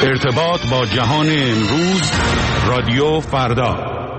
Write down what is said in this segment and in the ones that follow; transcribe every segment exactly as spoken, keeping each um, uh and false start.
ارتباط با جهان امروز، رادیو فردا.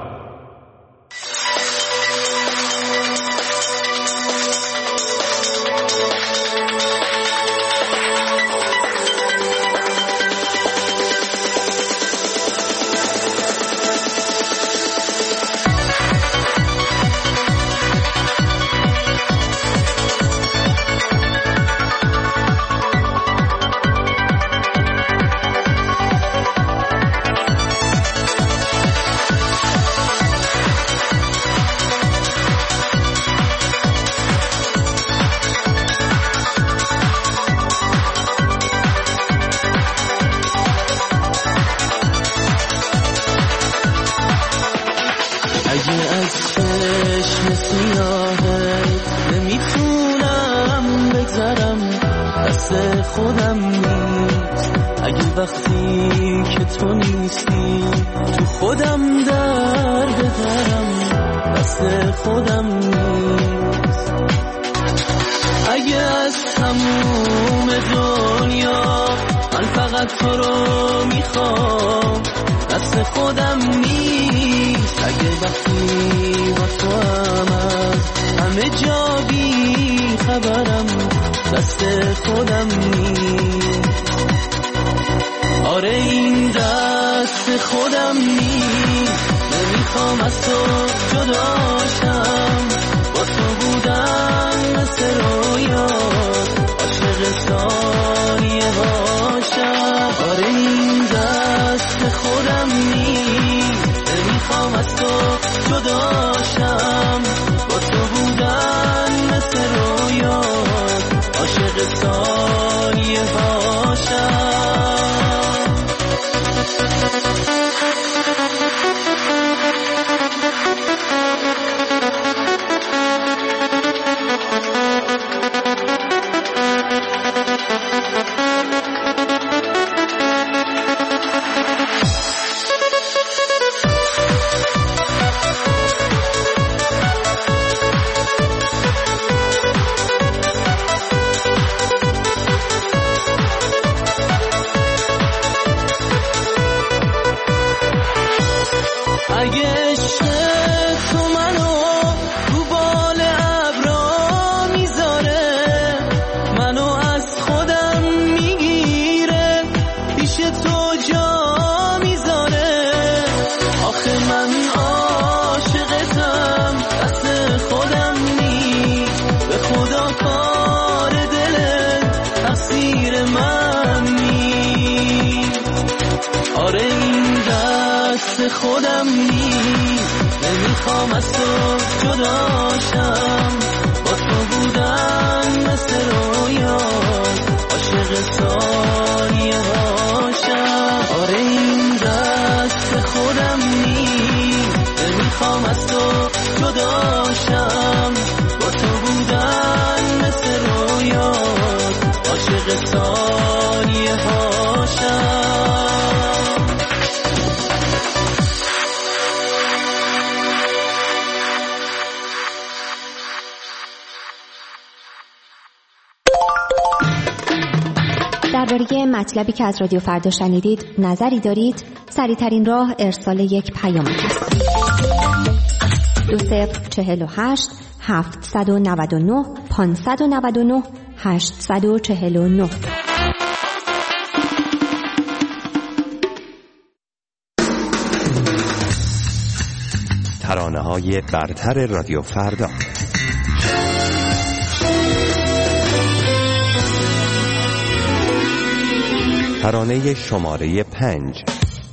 درباره مطلبی که از رادیو فردا شنیدید نظری دارید؟ سریع‌ترین راه ارسال یک پیام است. دو صفر چهل و هشت هفتصد و نود و نه پانصد و نود و نه هشتصد و چهل و نه. ترانه‌های برتر رادیو فردا. ترانه شماره پنج.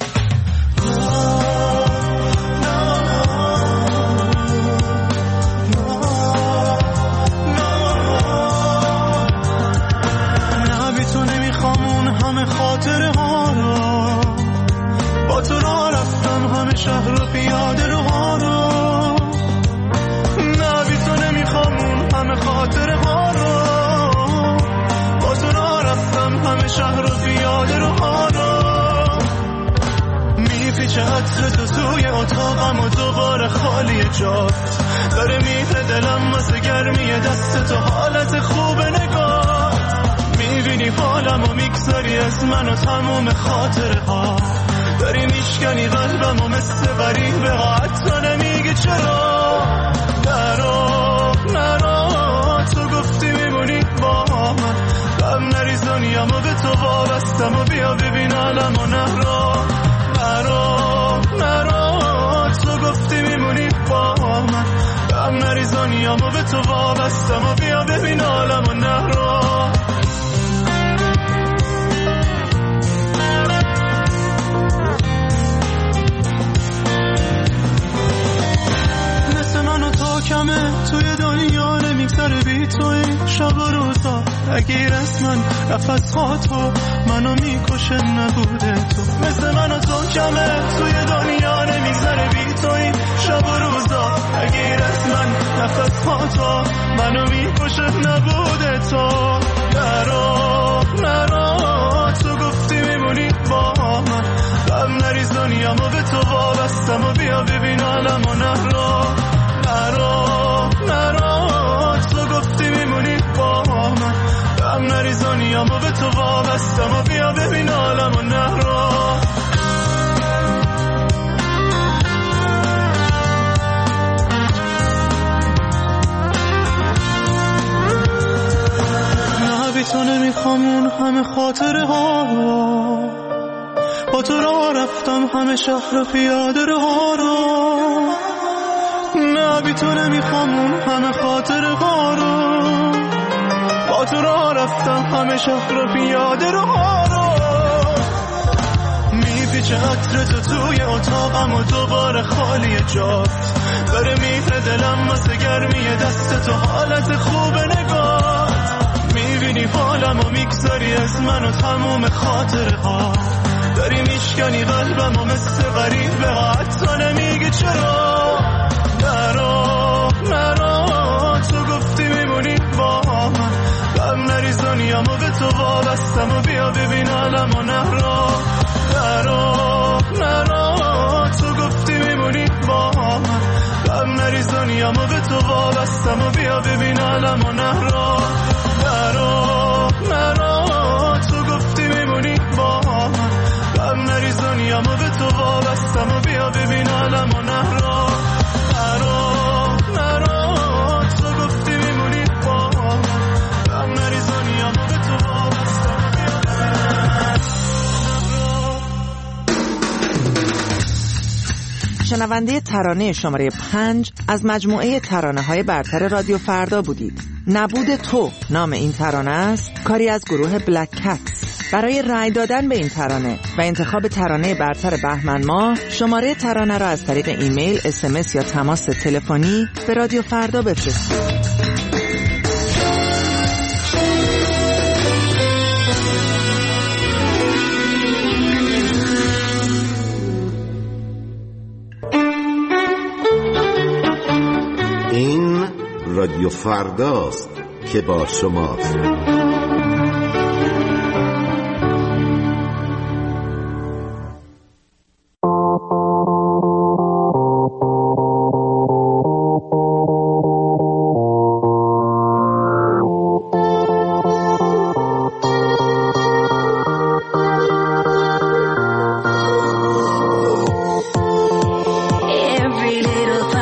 نه بی تو نمیخوام اون همه خاطره ها رو، با تو را رفتم همه شهر و پیاده رو ها رو. نه بی تو نمیخوام اون همه خاطره ها رو، با تو را رفتم همه شهر و پیاده رو ها رو. میپیچه عطر تو توی اتاقم و دوباره خالی جات، داره میره دلم واسه گرمی دست تو، حالت خوب نگاه. میبینی حالمو میگذاری از من و تموم خاطره ها، داری میشکنی قلبمو مثل غریبه ها، حتی نمیگی چرا. نرو نرو تو گفتی میمونی با من، غم نریز دنیامو به تو وابستم و بیا ببین عالمو. نرو نرو نرو تو گفتی میمونی با من، غم نریز دنیامو به تو وابستم و بیا ببین عالمو. نرو کمه توی دنیا نمیگذره بی توی شب و روزا، اگه از من نفس ها تو منو میکشه نبوده تو. مثل من و تو کمه توی دنیا نمیگذره بی توی شب و روزا، اگه از من نفس ها تو منو میکشه نبوده تو. نرو نرو تو گفتی میمونی با من، غم نریز دنیامو به تو وابستم و بیا ببین عالمو. نرو نرو نرو تو گفتی میمونی با من، غم نریز دنیامو به تو وابستم و بیا ببین عالمو. نرو نه بی تو نمیخوام اون همه خاطره ها رو، با تو راه رفتم همه شهر و پیاده ها رو. نه بی تو نمیخوام اون همه خاطره ها رو، با تو راه رفتم همه شهر و پیاده ها رو. میپیچه عطر تو توی اتاقم و دوباره خالی جات، داره میره دلم واسه گرمی دست تو، حالت خوب نگات. میبینی حالمو میگذاری از من و تموم خاطره ها، داری میشکنی قلبمو مثل غریبه ها، حتی نمیگی چرا. نرو نرو تو گفتی میمونی با من، غم نریز دنیامو به تو وابستم و بیا ببین عالمو. نرو نرو نرو تو گفتی میمونی با من، غم نریز دنیامو به تو وابستم و بیا ببین عالمو. نرو نرو نرو تو گفتی میمونی با من، غم نریز دنیامو به تو وابستم و بیا ببین عالمو. نرو نرو نرو تو گفتی میمونی با من، غم نریز دنیامو به تو وابستم و بیا ببین. شنونده ترانه شماره پنج از مجموعه ترانه های برتر رادیو فردا بودید. نبود تو نام این ترانه است، کاری از گروه بلک کتس. برای رأی دادن به این ترانه و انتخاب ترانه برتر بهمن ماه، شماره ترانه را از طریق ایمیل، اس ام اس یا تماس تلفنی به رادیو فردا بفرستید. این رادیو فرداست که با شماست.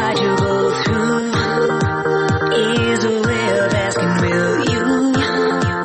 Is a way of asking, will you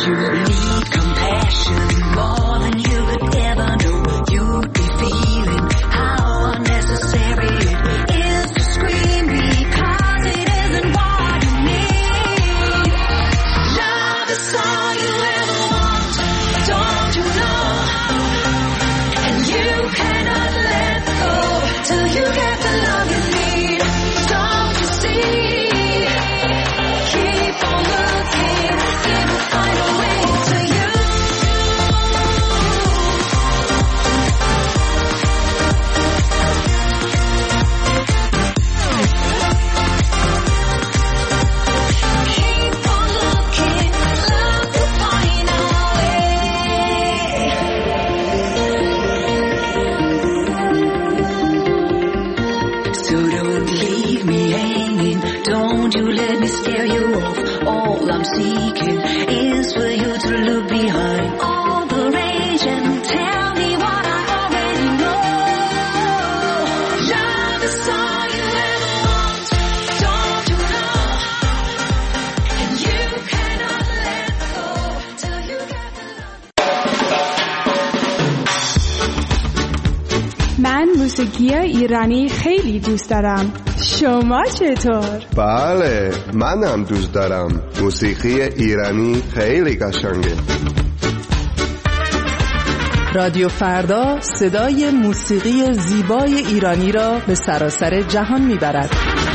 you need compassion more than you could ever know. You'd be feeling how unnecessary it is to scream because it isn't what you need. Love is all you ever want, don't you know? And you cannot let go till you get the love you need. Don't you see? Keep on looking, it will find a way to you. Keep on looking, love will find a way. So don't leave me hanging, don't you let me scare you off. All I'm seeking is for you to look behind all the rage and tell me what I already know. Love is all you ever want, don't you know? And you cannot let go till you get the love. من موسیقی ایرانی خیلی دوست دارم. شما چطور؟ بله، منم دوست دارم. موسیقی ایرانی خیلی قشنگه. رادیو فردا صدای موسیقی زیبای ایرانی را به سراسر جهان میبرد.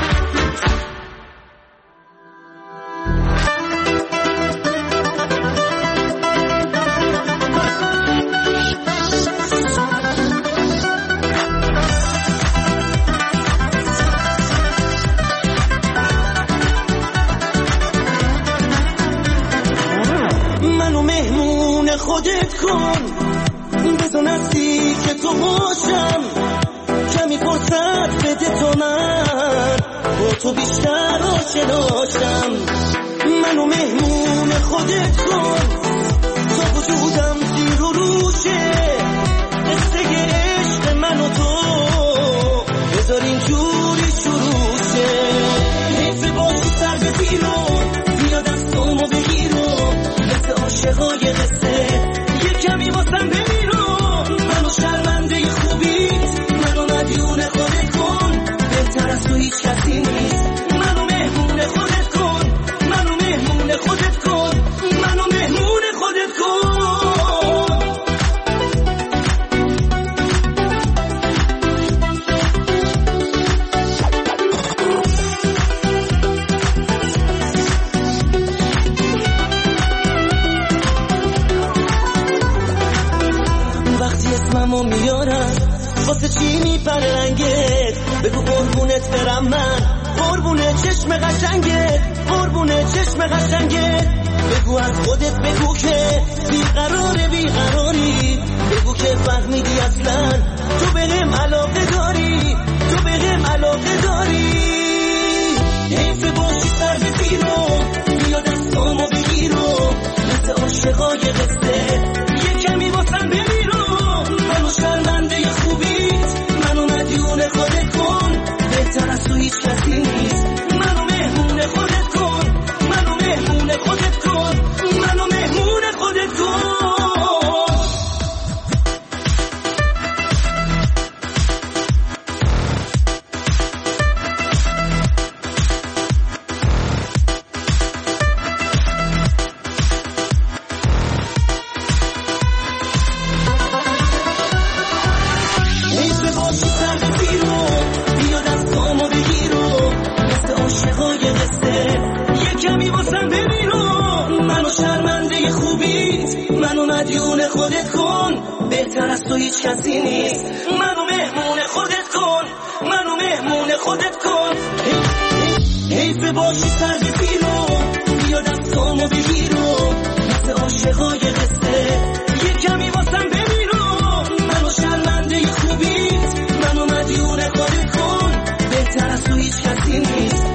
منو مهمون خودت کن، بزن نزدیک تو باشم، کمی فرصت بده تو من با تو بیشتر آشناشم. منو مهمون خودت کن، تا وجودم زیر و روشه، قصه عشق من و تو بذار اینجوری شروع شه. حیف باشی سر به بیرون، بیا دستامو بگیرم، مثل عاشقای قصه یه کمی واسم بمیرم. منو شرمنده خوبیت، منو مدیون خودت کن، بهتر از تو هیچ کسی نیست. منو مهمون خودت کن، منو مهمون خودت کن، منو مهمون خودت کن. وقتی اسممو میارم واسه چی میپره رنگت؟ بگو قربونت برم من، قربونه چشم قشنگت، قربونه چشم قشنگت. بگو از خودت بگو که بیقراره بیقراری، بگو که فهمیدی اصلا تو بهم علاقه داری، تو بهم علاقه داری. حیف باشی سر به بیرون، بیا دستامو بگیرم، مثل عاشقای قصه یه کمی واسم بمیرم. منو شرمنده خوبیت، منو مدیون خودت کن، بهتر از تو هیچ کسی نیست. منو مهمون خودت کن، منو مهمون خودت کن، منو مهمون خودت کن. حیف باشی سر به بیرون، بیا دستامو بگیرم، مثل عاشقای قصه یه کمی واسم بمیرم. منو شرمنده خوبیت، منو مدیون خودت کن، بهتر از تو هیچ کسی نیست. منو مهمون خودت کن، منو مهمون خودت کن. حیف باشی سر به بیرون، بیا دستامو بگیرم، مثل عاشقای قصه یه کمی واسم بمیرم. منو شرمنده خوبیت، منو مدیون خودت کن، بهتر از تو هیچ کسی نیست.